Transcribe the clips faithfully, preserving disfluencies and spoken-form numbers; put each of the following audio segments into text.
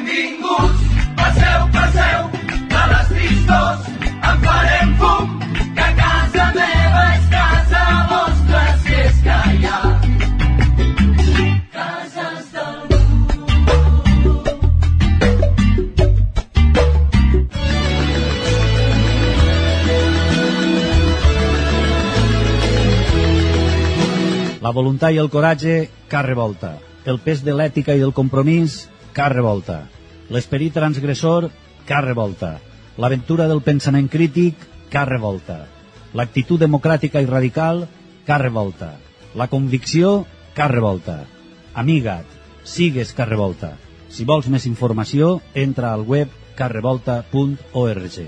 Benvinguts, passeu, passeu, de les tristors en farem fum, que casa meva és casa vostra, si és que hi ha cases d'algú. La voluntat i el coratge, cap revolta. El pes de l'ètica i del compromís, cap revolta. L'esperit transgressor, cap revolta. L'aventura del pensament crític, cap revolta. L'actitud democràtica i radical, cap revolta. La convicció, cap revolta. Amiga't, sigues cap revolta. Si vols més informació, entra al web cap revolta punt org.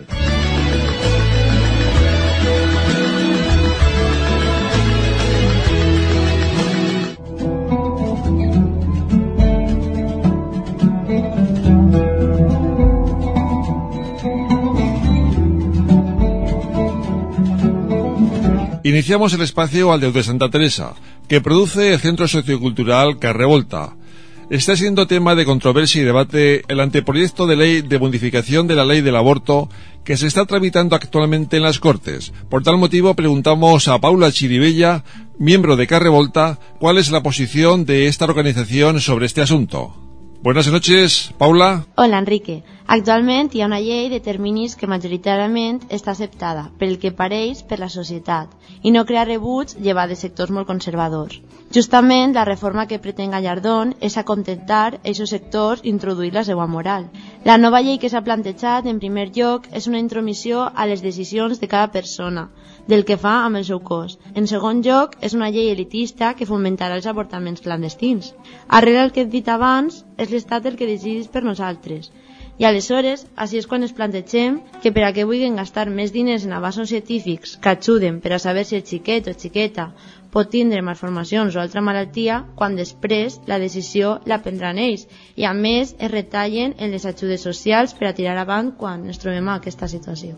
Iniciamos el espacio al de Santa Teresa, que produce el Centro Sociocultural Cap Revolta. Está siendo tema de controversia y debate el anteproyecto de ley de modificación de la ley del aborto que se está tramitando actualmente en las Cortes. Por tal motivo preguntamos a Paula Chiribella, miembro de Cap Revolta, cuál es la posición de esta organización sobre este asunto. Buenas noches, Paula. Hola, Enrique. Actualment hi ha una llei de terminis que majoritàriament està acceptada, pel que pareix per la societat, i no crea rebuig llevat de sectors molt conservadors. Justament, la reforma que pretén Gallardón és acontentar aquests sectors i introduir la seva moral. La nova llei que s'ha plantejat, en primer lloc, és una intromissió a les decisions de cada persona, del que fa amb el seu cos. En segon lloc, és una llei elitista que fomentarà els avortaments clandestins. Arrere el que he dit abans, és l'Estat el que decidís per nosaltres. I aleshores, així és quan ens plantegem que per a què vulguin gastar més diners en avanços científics que ajuden per a saber si el xiquet o xiqueta pot tindre malformacions o altra malaltia, quan després la decisió la prendran ells i a més es retallen en les ajudes socials per a tirar avant quan ens trobem en aquesta situació.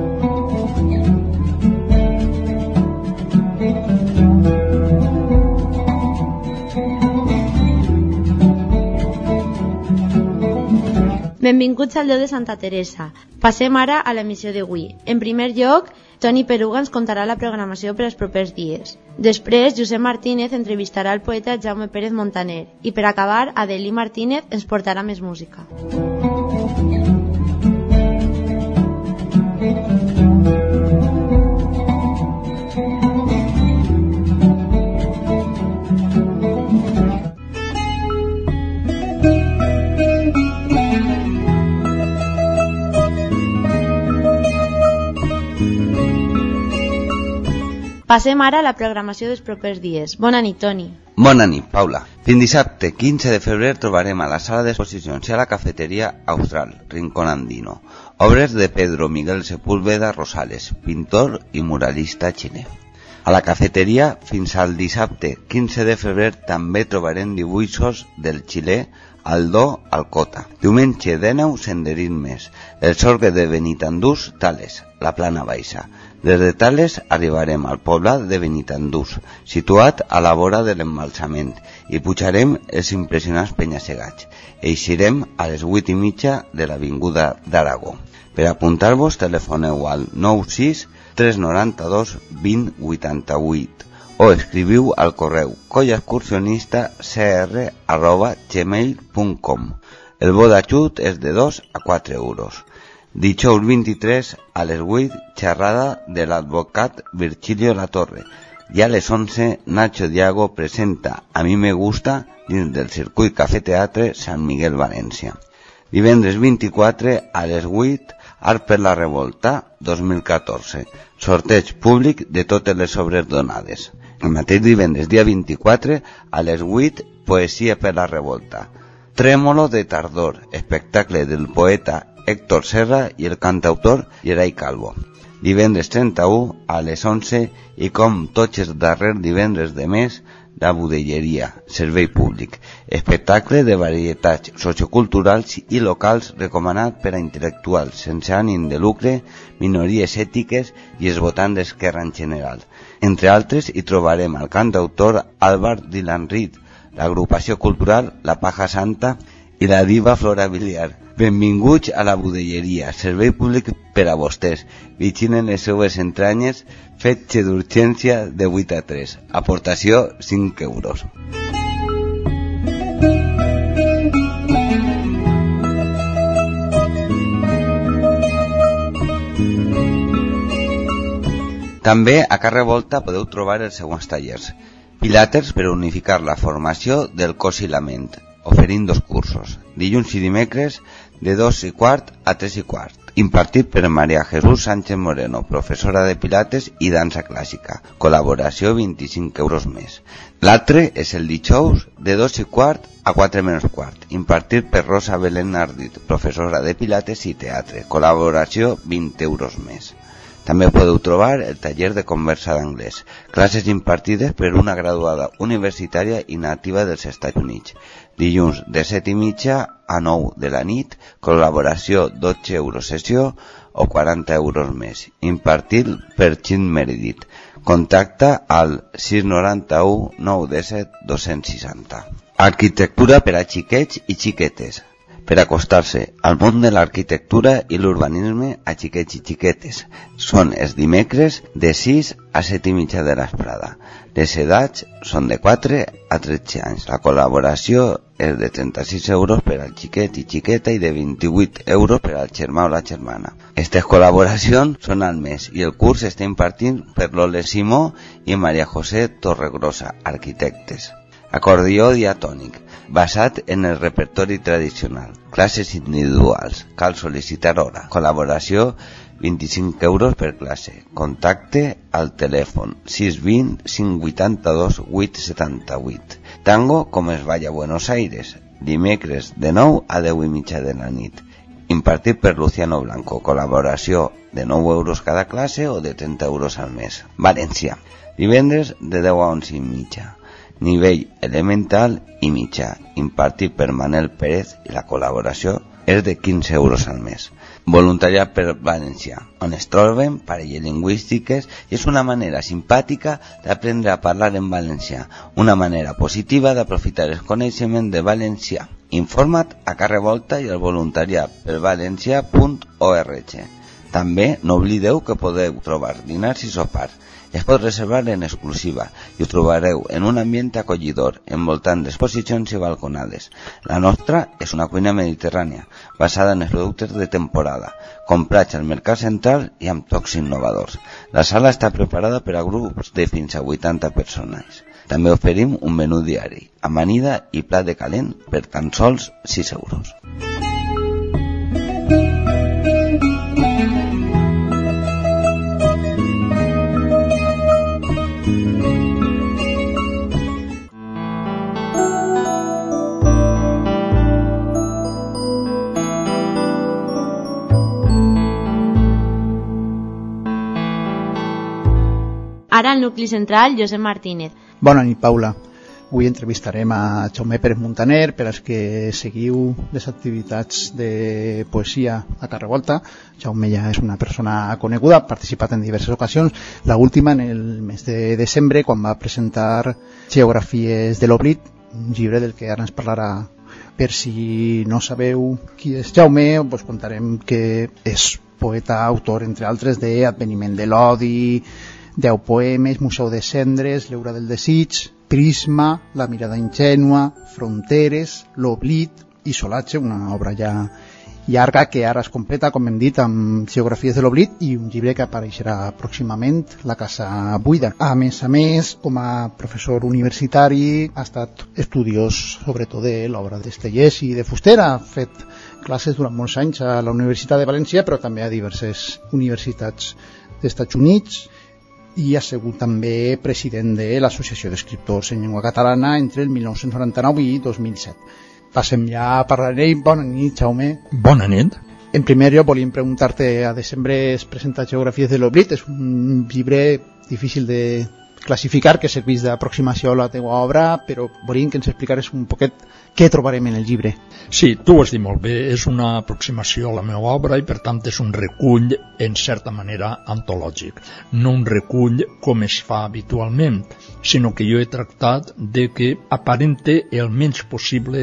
Benvinguts al Déu de Santa Teresa. Passem ara a l'emissió d'avui. En primer lloc, Toni Peruga ens contarà la programació per als propers dies. Després, Josep Martínez entrevistarà el poeta Jaume Pérez Montaner. I per acabar, Adelí Martínez ens portarà més música. Passem ara a la programació dels propers dies. Bona nit, Toni. Bona nit, Paula. Fins dissabte, quinze de febrer, trobarem a la sala d'exposicions i a la cafeteria Austral, Rincón Andino, obres de Pedro Miguel Sepúlveda Rosales, pintor i muralista xilè. A la cafeteria, fins al dissabte, quinze de febrer, també trobarem dibuixos del xilè Aldo Alcota. Diumenge dinou, senderismes, el Sorgue de Benitandús, Tales, la Plana Baixa. Des de Tales arribarem al poblat de Benitandús, situat a la vora de l'embalsament, i pujarem els impressionants penya-segats. Eixirem a les vuit i mitja de l'Avinguda d'Aragó. Per apuntar-vos, telefoneu al nou sis tres noranta-dos vint vuitanta-vuit o escriviu al correu collaexcursionista c r arroba gmail punt com. El bo d'ajut és de dos a quatre euros. Dijous vint-i-tres a les vuit, xerrada de l'advocat Virgilio Latorre. I a les onze, Nacho Diago presenta A mi me gusta dins del circuit Cafè Teatre Sant Miguel València. Divendres vint-i-quatre a les vuit, Art per la Revolta dos mil catorze. Sorteig públic de totes les obres donades. El mateix divendres, dia vint-i-quatre, a les vuit, Poesia per la Revolta. Trèmolo de tardor, espectacle del poeta Héctor Serra i el cantautor Gerai Calvo. Divendres trenta-u a les onze i com tots els darrers divendres de mes, la budelleria, servei públic, espectacle de varietats socioculturals i locals recomanat per a intel·lectuals sense ànim de lucre, minories ètiques i els votants d'Esquerra en general. Entre altres hi trobarem el cantautor Álvar Dylan Reed, l'agrupació cultural La Paja Santa i la diva Flora Villar. Benvinguts a la budelleria, servei públic per a vostès. Viginen les seues entranyes, fetge d'urgència de vuit a tres. Aportació cinc euros. També a Carrer Volta podeu trobar els següents tallers. Pilates per unificar la formació del cos i la ment, oferint dos cursos, dilluns i dimecres de dos i quart a tres i quart, impartit per Maria Jesús Sánchez Moreno, professora de Pilates i dansa clàssica, col·laboració vint-i-cinc euros més. L'altre és el dijous de dos i quart a quatre menys quart, impartit per Rosa Belén Ardit, professora de Pilates i teatre, col·laboració vint euros més. També podeu trobar el taller de conversa d'anglès, classes impartides per una graduada universitària i nativa dels Estats Units. Dilluns de set i mitja a nou de la nit, col·laboració dotze euros sessió o quaranta euros més, impartit per Chin Meredith. Contacta al sis noranta-u nou disset dos-cents seixanta. Arquitectura per a xiquets i xiquetes. Per acostar-se al món de l'arquitectura i l'urbanisme a xiquets i xiquetes. Són els dimecres de sis a set i mitja de l'esprada. Les edats són de quatre a tretze anys. La col·laboració és de trenta-sis euros per al xiquet i xiqueta i de vint-i-vuit euros per al germà o la germana. Aquestes col·laboracions són al mes i el curs està impartint per Lole Simó i Maria José Torregrosa, arquitectes. Acordió diatònic, basat en el repertori tradicional. Classes individuals, cal sol·licitar hora. Col·laboració vint-i-cinc euros per classe. Contacte al telèfon sis vint cinc vuitanta-dos vuit setanta-vuit. Tango com es vaya a Buenos Aires, dimecres de nou a deu i mitja de la nit. Impartit per Luciano Blanco. Col·laboració de nou euros cada classe o de trenta euros al mes. València, divendres de deu a onze i mitja. Nivell elemental i mitjà, impartit per Manel Pérez i la col·laboració és de quinze euros al mes. Voluntariat per València, on es troben parelles lingüístiques i és una manera simpàtica d'aprendre a parlar en valencià, una manera positiva d'aprofitar el coneixement de valencià. Informa't a Carrer Volta i al voluntariat per valencià punt org. També no oblideu que podeu trobar dinars i sopars. Es pot reservar en exclusiva i ho trobareu en un ambient acollidor, envoltant d'exposicions i balconades. La nostra és una cuina mediterrània, basada en els productes de temporada, comprats al mercat central i amb tocs innovadors. La sala està preparada per a grups de fins a vuitanta persones. També oferim un menú diari, amanida i plat de calent per tan sols sis euros. Ara al nucli central, Josep Martínez. Bona nit, Paula. Avui entrevistarem a Jaume Pérez Montaner per als que seguiu les activitats de poesia a Carrer Volta. Jaume ja és una persona coneguda, ha participat en diverses ocasions, la última en el mes de desembre quan va presentar Geografies de l'Oblit, un llibre del que ara ens parlarà. Per si no sabeu qui és Jaume, us contarem que és poeta, autor, entre altres, de Adveniment de l'Odi, deu poemes, Museu de Cendres, L'Eura del Desig, Prisma, La mirada ingènua, Fronteres, L'Oblit i Solatge, una obra ja llarga que ara es completa, com hem dit, amb Geografies de l'Oblit i un llibre que apareixerà pròximament, La casa buida. A més a més, com a professor universitari, ha estat estudiós sobretot de l'obra d'Estellés i de Fuster, ha fet classes durant molts anys a la Universitat de València, però també a diverses universitats dels Estats Units, i ha sigut també president de l'Associació d'Escriptors en Llengua Catalana entre el mil nou-cents noranta-nou i dos mil set. Passem ja a parlar d'ell. Bona nit, Jaume. Bona nit. En primer lloc, volíem preguntar-te, a desembre es presenta Geografies de l'Oblit, és un llibre difícil de classificar, que serveix d'aproximació a la teva obra, però volíem que ens explicares un poquet què trobarem en el llibre. Sí, tu ho has dit molt bé, és una aproximació a la meva obra i per tant és un recull en certa manera antològic, no un recull com es fa habitualment, sinó que jo he tractat de que aparente el menys possible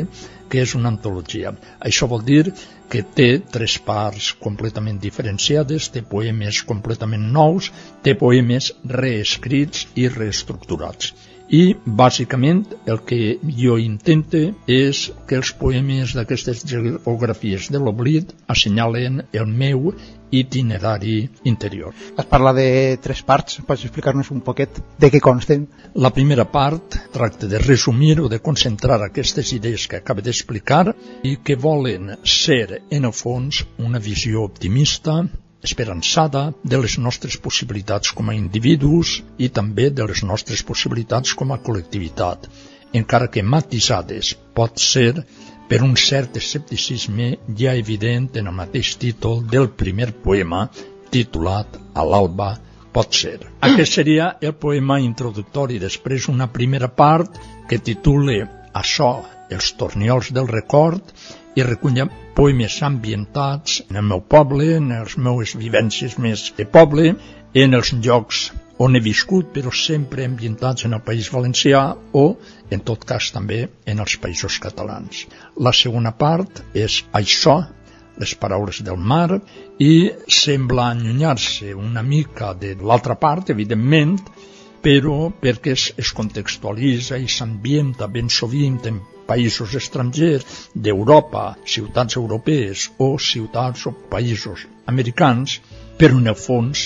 que és una antologia. Això vol dir que té tres parts completament diferenciades, té poemes completament nous, té poemes reescrits i reestructurats. I, bàsicament, el que jo intento és que els poemes d'aquestes geografies de l'oblit assenyalen el meu itinerari interior. Es parla de tres parts, pots explicar-nos un poquet de què consten? La primera part tracta de resumir o de concentrar aquestes idees que acabo d'explicar i que volen ser, en el fons, una visió optimista, esperançada de les nostres possibilitats com a individus i també de les nostres possibilitats com a col·lectivitat, encara que matisades pot ser per un cert escepticisme ja evident en el mateix títol del primer poema titulat A l'alba pot ser. Aquest seria el poema introductori, després una primera part que titula Això, els torniols del record, i recull poemes ambientats en el meu poble, en les meves vivències més de poble, en els llocs on he viscut, però sempre ambientats en el País Valencià o, en tot cas, també en els països catalans. La segona part és Això, les paraules del mar, i sembla allunyar-se una mica de l'altra part, evidentment, però perquè es, es contextualitza i s'ambienta ben sovint en països estrangers d'Europa, ciutats europees o ciutats o països americans, però en el fons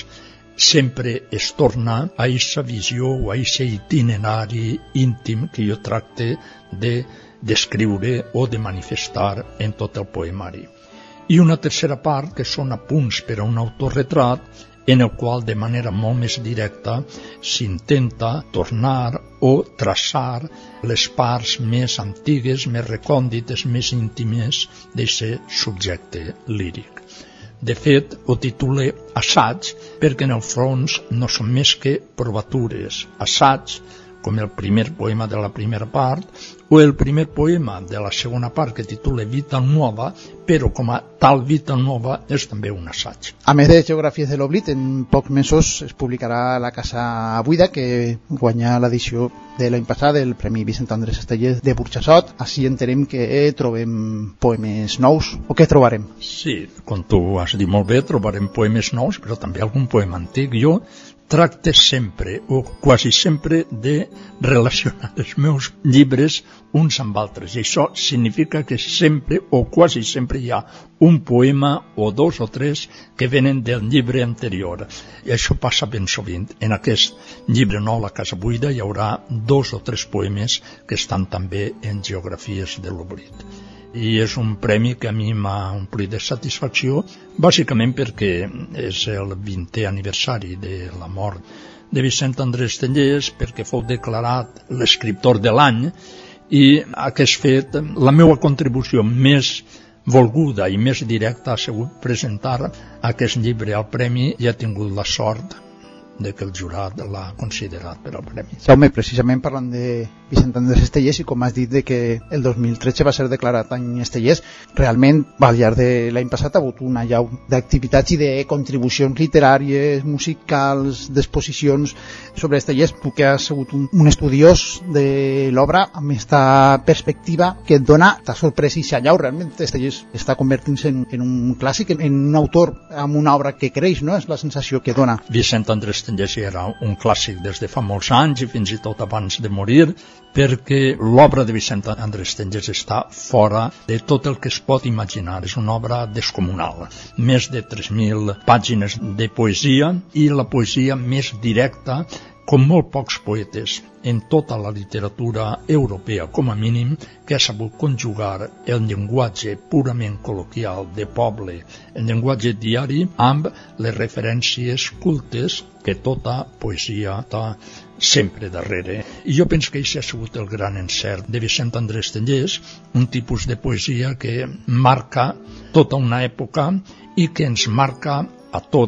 sempre es torna a aquesta visió o a aquest itinerari íntim que jo tracte de descriure o de manifestar en tot el poemari. I una tercera part que són apunts per a un autorretrat en el qual de manera molt més directa s'intenta tornar o traçar les parts més antigues, més recòndites, més íntimes d'aquest subjecte líric. De fet, ho titula Assaig perquè en el fons no són més que provatures, assaig, com el primer poema de la primera part, o el primer poema de la segona part que titula Vita Nova, però com a tal Vita Nova és també un assaig. A més de Geografies de l'Oblit, en pocs mesos es publicarà La Casa Buida, que guanya l'edició de l'any passat del Premi Vicent Andrés Estellés de Burxassot. Així entenem que trobem poemes nous, o què trobarem? Sí, com tu has dit molt bé, trobarem poemes nous, però també algun poema antic. Jo tracte sempre, o quasi sempre, de relacionar els meus llibres uns amb altres. I això significa que sempre, o quasi sempre, hi ha un poema o dos o tres que venen del llibre anterior. I això passa ben sovint. En aquest llibre nou, La Casa Buida, hi haurà dos o tres poemes que estan també en Geografies de l'Oblit. I és un premi que a mi m'ha omplit de satisfacció, bàsicament perquè és el vintè aniversari de la mort de Vicent Andrés Estellés, perquè fou declarat l'escriptor de l'any, i aquest fet, la meva contribució més volguda i més directa ha sigut presentar aquest llibre al premi i ha tingut la sort de que el jurat l'ha considerat per al premi. Jaume, precisament parlant de Vicent Andrés Estellés, i com has dit de que el dos mil tretze va ser declarat any Estellés, realment al llarg de l'any passat ha hagut una llau d'activitats i de contribucions literàries, musicals, d'exposicions sobre Estellés. Tu que has sigut un, un estudiós de l'obra amb aquesta perspectiva que et dona, t'ha sorprès i s'allau, realment Estellés està convertint-se en, en un clàssic, en, en un autor amb una obra que creix, no? És la sensació que dona. Vicent Andrés Estellés era un clàssic des de fa molts anys i fins i tot abans de morir, perquè l'obra de Vicent Andrés Estellés està fora de tot el que es pot imaginar. És una obra descomunal. Més de tres mil pàgines de poesia, i la poesia més directa, com molt pocs poetes en tota la literatura europea, com a mínim, que ha sabut conjugar el llenguatge purament col·loquial de poble, el llenguatge diari, amb les referències cultes que tota poesia està sempre darrere. I jo penso que això ha sigut el gran encert de Vicent Andrés Estellés, un tipus de poesia que marca tota una època i que ens marca a tots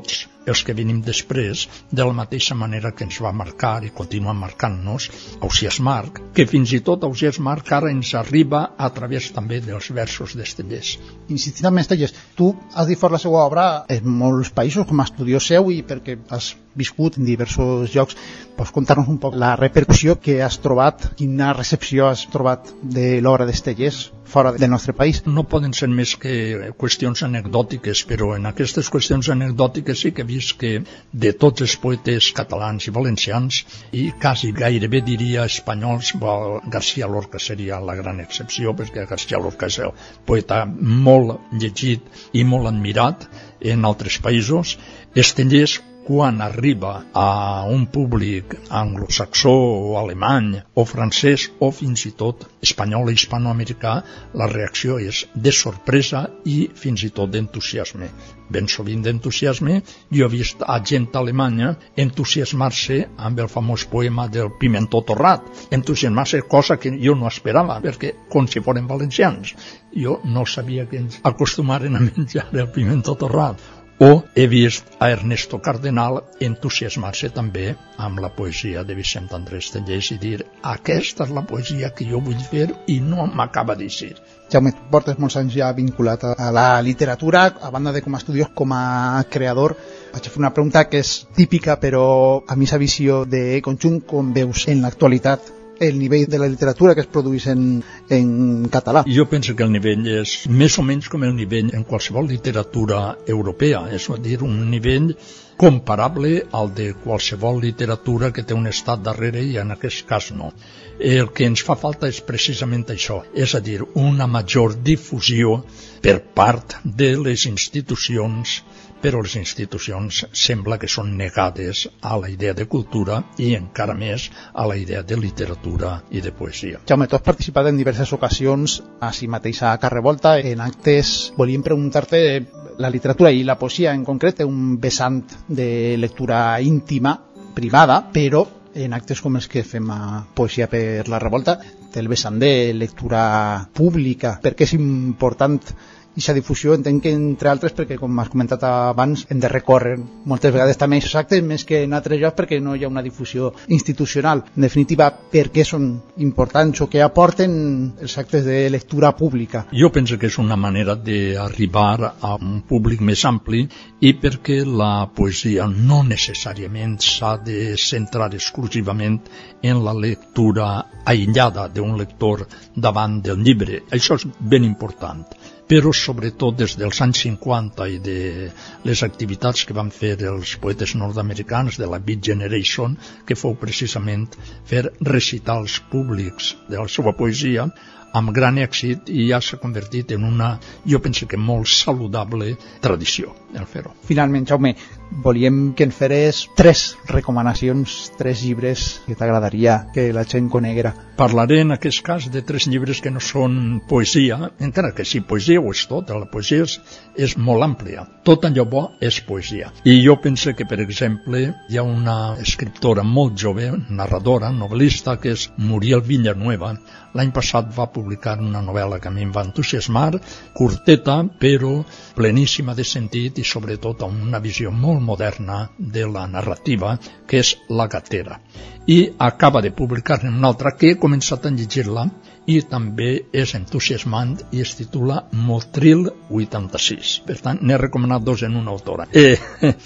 els que venim després, de la mateixa manera que ens va marcar i continua marcant-nos Ausiàs Marc, que fins i tot Ausiàs Marc ara ens arriba a través també dels versos d'Estellés. Insistint en Estellés, tu has difós la seva obra en molts països com a estudiós seu i perquè has viscut en diversos llocs. Pots contar-nos un poc la repercussió que has trobat, quina recepció has trobat de l'obra d'Estellés fora del nostre país? No poden ser més que qüestions anecdòtiques, però en aquestes qüestions anecdòtiques sí que he vist que de tots els poetes catalans i valencians, i quasi gairebé diria espanyols, García Lorca seria la gran excepció, perquè García Lorca és el poeta molt llegit i molt admirat en altres països. Estellés, quan arriba a un públic anglosaxó o alemany o francès o fins i tot espanyol i hispanoamericà, la reacció és de sorpresa i fins i tot d'entusiasme. Ben sovint d'entusiasme. Jo he vist a gent alemanya entusiasmar-se amb el famós poema del Pimentó Torrat, entusiasmar-se, cosa que jo no esperava, perquè com si foren valencians. Jo no sabia que ens acostumaren a menjar el pimentó torrat. O he vist a Ernesto Cardenal entusiasmar-se també amb la poesia de Vicent Andrés Estellés i dir, aquesta és la poesia que jo vull fer i no m'acaba d'eixir. Jaume, tu portes molts anys ja vinculat a la literatura, a banda de com a estudiós, com a creador. Vaig a fer una pregunta que és típica, però a mi sa visió de conjunt, com veus en l'actualitat el nivell de la literatura que es produeix en, en català? Jo penso que el nivell és més o menys com el nivell en qualsevol literatura europea, és a dir, un nivell comparable al de qualsevol literatura que té un estat darrere i en aquest cas no. El que ens fa falta és precisament això, és a dir, una major difusió per part de les institucions, però les institucions sembla que són negades a la idea de cultura i encara més a la idea de literatura i de poesia. Jaume, tu has participat en diverses ocasions així mateix a Carrevolta en actes. Volíem preguntar-te, la literatura i la poesia en concret té un vessant de lectura íntima, privada, però en actes com els que fem a Poesia per la Revolta té el vessant de lectura pública. Per què és important aquesta difusió? Entenc que entre altres perquè, com has comentat abans, hem de recórrer moltes vegades també aquests actes més que en altres llocs perquè no hi ha una difusió institucional. En definitiva, per què són importants o què aporten els actes de lectura pública? Jo penso que és una manera d'arribar a un públic més ampli i perquè la poesia no necessàriament s'ha de centrar exclusivament en la lectura aïllada d'un lector davant del llibre. Això és ben important. Però sobretot des dels anys cinquanta i de les activitats que van fer els poetes nord-americans de la Beat Generation, que fou precisament fer recitals públics de la seva poesia, amb gran èxit, i ja s'ha convertit en una, jo penso que molt saludable tradició el fer-ho. Finalment, Jaume, volíem que ens feres tres recomanacions, tres llibres que t'agradaria que la gent coneguera. Parlaré en aquest cas de tres llibres que no són poesia, encara que sí, poesia ho és tot, la poesia és, és molt àmplia, tot allò bo és poesia. I jo penso que, per exemple, hi ha una escriptora molt jove, narradora, novel·lista, que és Muriel Villanueva. L'any passat va publicar una novel·la que a mi em va entusiasmar, curteta, però pleníssima de sentit i sobretot amb una visió molt moderna de la narrativa, que és La gatera. I acaba de publicar-ne una altra que he començat a llegir-la i també és entusiasmant i es titula Motril vuitanta-sis. Per tant, n'he recomanat dos en una autora. Eh,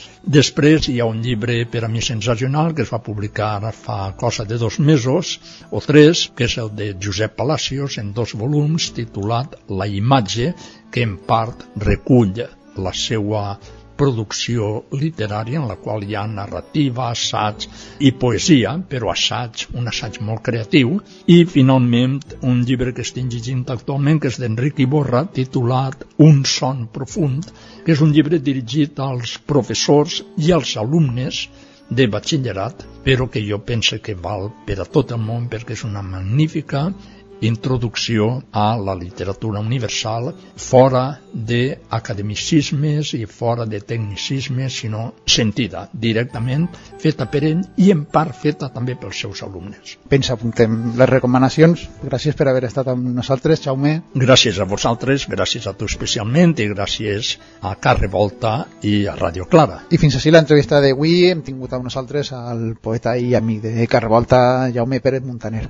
després hi ha un llibre per a mi sensacional que es va publicar fa cosa de dos mesos o tres, que és el de Josep Palacios en dos volums, titulat La imatge, que en part recull la seva producció literària en la qual hi ha narrativa, assaig i poesia, però assaig, un assaig molt creatiu, i finalment un llibre que estic llegint actualment, que és d'Enric Iborra, titulat Un son profund, que és un llibre dirigit als professors i als alumnes de batxillerat, però que jo penso que val per a tot el món perquè és una magnífica introducció a la literatura universal, fora d'academicismes i fora de tecnicismes, sinó sentida directament, feta per ell i en part feta també pels seus alumnes. Pensa, apuntem les recomanacions. Gràcies per haver estat amb nosaltres, Jaume. Gràcies a vosaltres, gràcies a tu especialment i gràcies a Carre Volta i a Ràdio Clara. I fins així l'entrevista d'avui. Hem tingut amb nosaltres el poeta i amic de Carre Volta, Jaume Pérez Muntaner.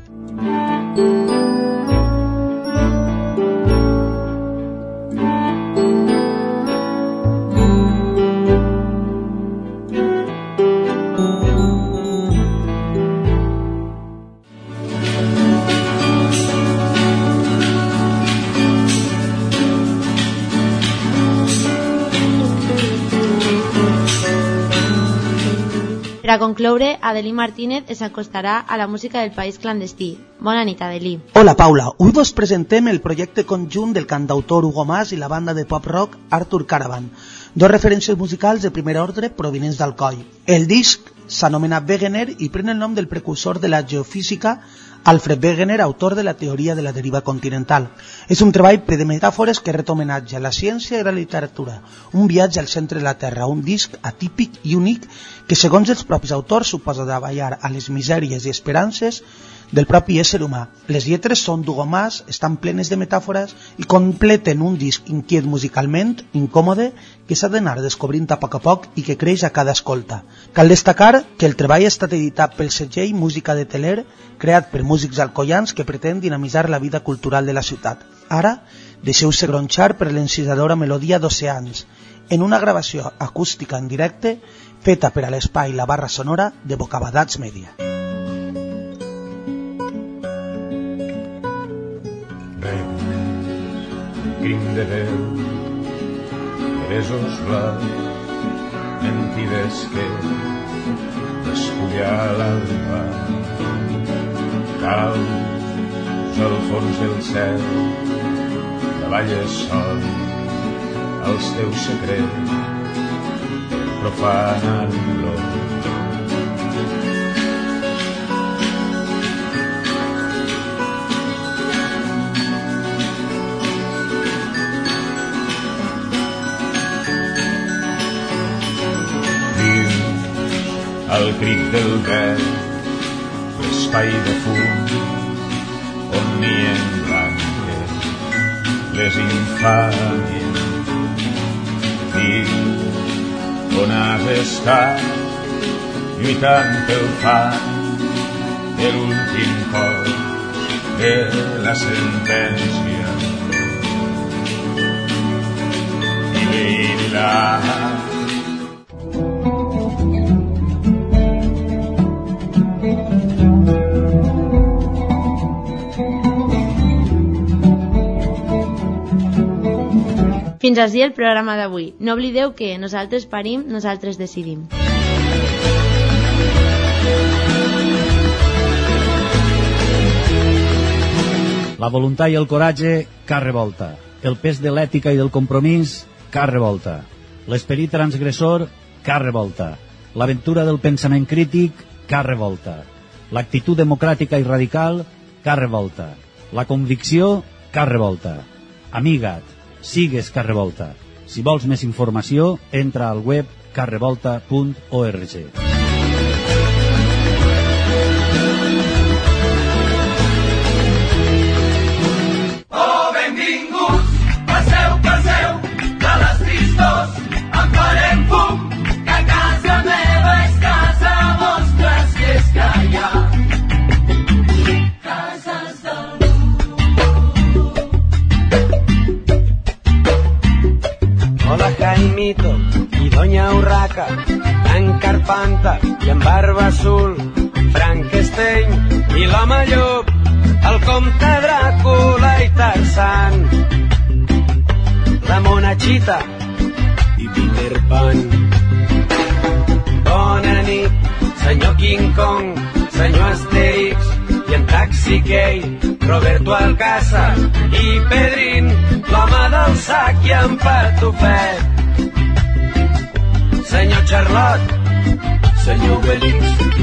Per a concloure, Adelí Martínez es acostarà a la música del país clandestí. Bona nit, Adelí. Hola, Paula. Avui vos presentem el projecte conjunt del cantautor Hugo Mas i la banda de pop-rock Arthur Caravan, dos referències musicals de primer ordre provinents d'Alcoi. El disc s'anomena Wegener i pren el nom del precursor de la geofísica Alfred Wegener, autor de la teoria de la deriva continental. És un treball ple de metàfores que ret homenatge a la ciència i la literatura, un viatge al centre de la Terra, un disc atípic i únic que, segons els propis autors, suposa davallar a les misèries i esperances del propi ésser humà. Les lletres són d'Hugo Mas, estan plenes de metàfores i completen un disc inquiet musicalment, incòmode, que s'ha d'anar descobrint a poc a poc i que creix a cada escolta. Cal destacar que el treball ha estat editat pel segell Música de Teler, creat per músics alcoians que pretén dinamitzar la vida cultural de la ciutat. Ara, deixeu-se gronxar per l'encisadora melodia d'Oceans, en una gravació acústica en directe feta per a l'espai La Barra Sonora de Bocabadats Media. Crim de Déu, presos blancs, mentides que despulla l'alba, caus al fons del cel, davalles sol, els teus secrets, profanant-lo. Al crit del vent, l'espai de fum, on nien blanques les infàmies. Fill, on has estat, lluitant pel fang de l'últim cos de la sentència. I l'illa Fins així el programa d'avui. No oblideu que nosaltres parim, nosaltres decidim. La voluntat i el coratge, Carre Volta. El pes de l'ètica i del compromís, Carre Volta. L'esperit transgressor, Carre Volta. L'aventura del pensament crític, Carre Volta. L'actitud democràtica i radical, Carre Volta. La convicció, Carre Volta. Amiga't. Sigues Carre Volta. Si vols més informació, entra al web carrevolta punt org. Oh, benvinguts, passeu, passeu, de les tristors en farem fum, que casa meva és casa vostra, si és que hi ha cases del Hola Jaimito y Doña Urraca, en Carpanta y en Barba Azul, Frankenstein y l'home llop, el comte Dràcula i Tarzan, la monachita i Peter Pan. Bona nit, senyor King Kong, senyor Asterix i en Taxi Key, Roberto Alcázar i Pedrín, l'home del sac i en Patufet. Senyor Charlot, senyor Obelix